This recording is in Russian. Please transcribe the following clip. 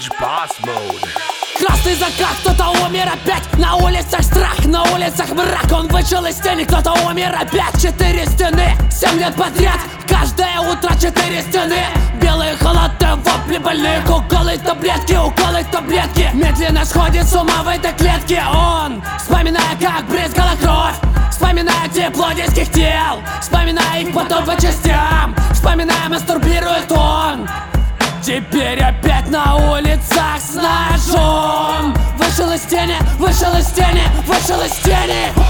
Rage Boss Mode. Красный закат, кто-то умер опять. На улицах страх, на улицах мрак. Он вышел из тени, кто-то умер опять. 4 стены, 7 лет подряд. Каждое утро 4 стены. Белые халаты, вопли больных. Уколы таблетки, уколы таблетки. Медленно сходит с ума в этой клетке. Он, вспоминая, как брызгала кровь, вспоминая тепло детских тел, вспоминая их потом по частям, вспоминая, мастурбирует он. Теперь опять на улицах с ножом. Вышел из тени, вышел из тени, вышел из тени.